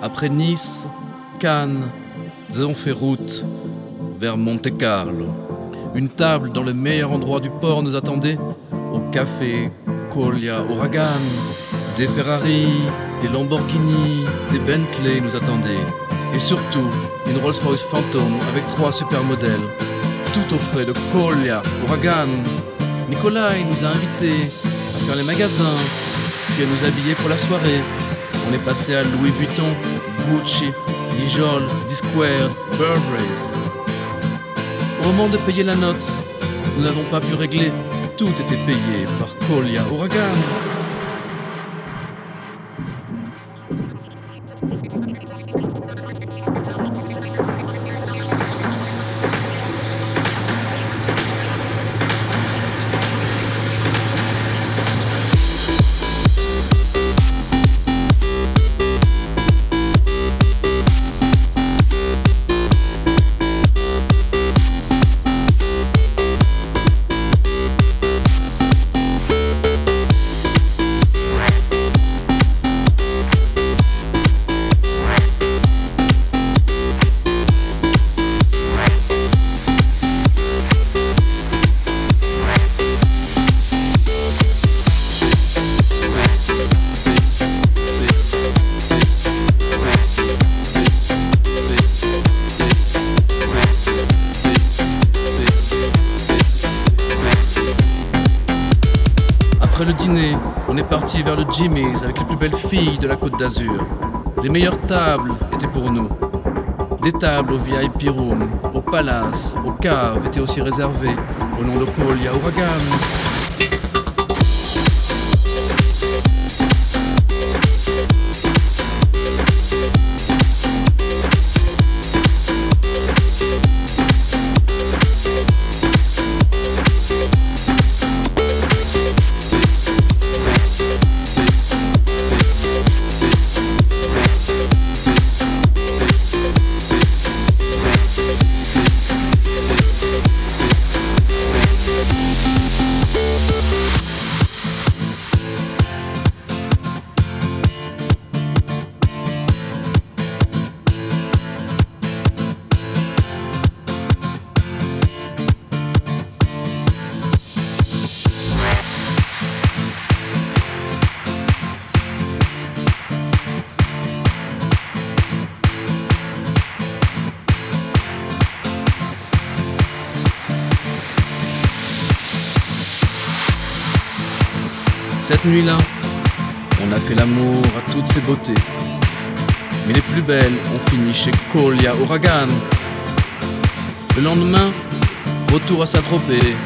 Après Nice, Cannes, nous avons fait route vers Monte-Carlo. Une table dans le meilleur endroit du port nous attendait, au café Colia Uragan. Des Ferrari, des Lamborghini, des Bentley nous attendaient. Et surtout, une Rolls-Royce Phantom avec 3 supermodèles. Tout au frais de Colia Uragan. Nikolai nous a invités à faire les magasins, puis à nous habiller pour la soirée. On est passé à Louis Vuitton, Gucci, Nijol, D-Squared, Burberry's. Au moment de payer la note, nous n'avons pas pu régler. Tout était payé par Colia Uragan. Après le dîner, on est parti vers le Jimmy's avec les plus belles filles de la Côte d'Azur. Les meilleures tables étaient pour nous. Des tables au VIP Room, au Palace, au Cave étaient aussi réservées au nom de Colia Uragan. Cette nuit-là, on a fait l'amour à toutes ces beautés. Mais les plus belles ont fini chez Colia Uragan. Le lendemain, retour à Saint-Tropez,